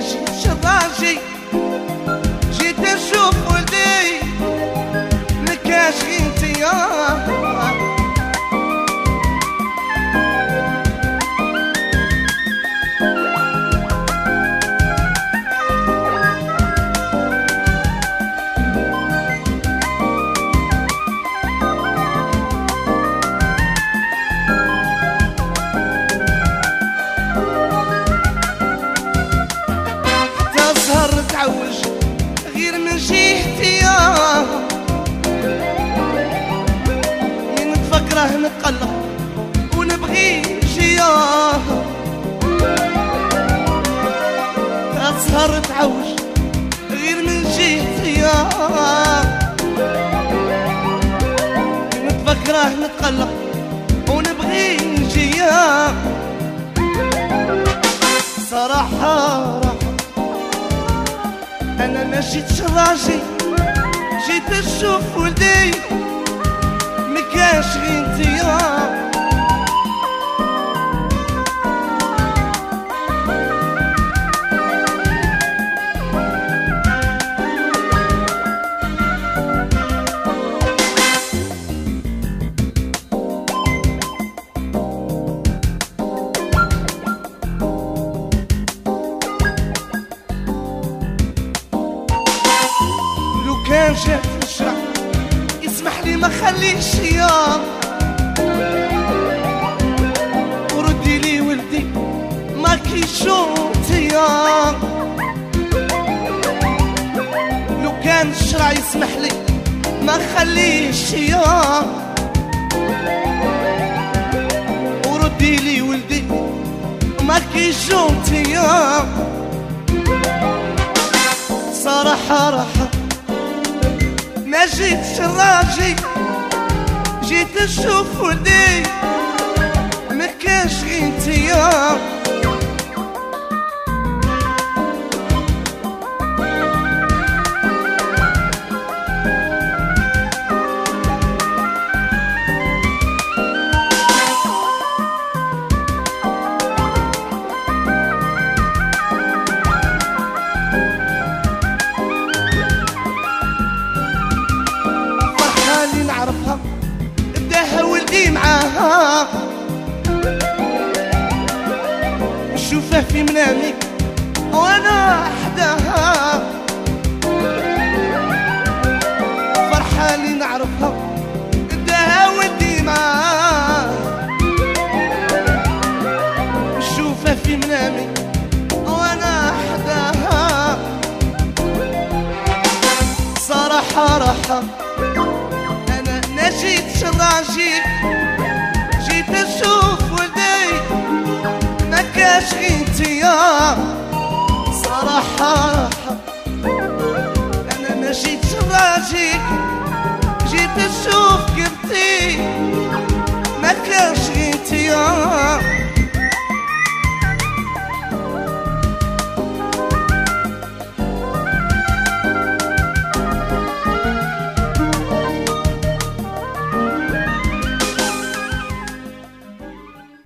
جيت شراجي، جيت نشوف ولدي مكاش غير انتيا. تعوج غير من جهتي من نتفكره نتقلق ونبغي جياه. تسهر تعوج غير من جهتي من نتفكره نتقلق ونبغي جياه. صراحة أنا ما جيتش راجي، جيت نشوف ولدي مكاش غير انتيا. كان جات الشرع يسمح لي ما خليش يا وردي لي ولدي ما كيشوتي يا. لو كان الشرع يسمح لي ما خليش يا وردي لي ولدي ما كيشوتي يا. صراحة راحة ما جيتش راجي، جيت نشوف ولدي مكاش غير انتيا. نعرفها بداها ولدي معاها، نشوفه في منامي وانا حداها. فرحة اللي نعرفها بداها ولدي معاها، نشوفه في منامي وانا حداها. صراحة راحة جيت راجي، جيت نشوف ولدي مكاش غير انتيا. صراحة أنا ما جيتش راجي، جيت نشوف كبتي مكاش غير انتيا.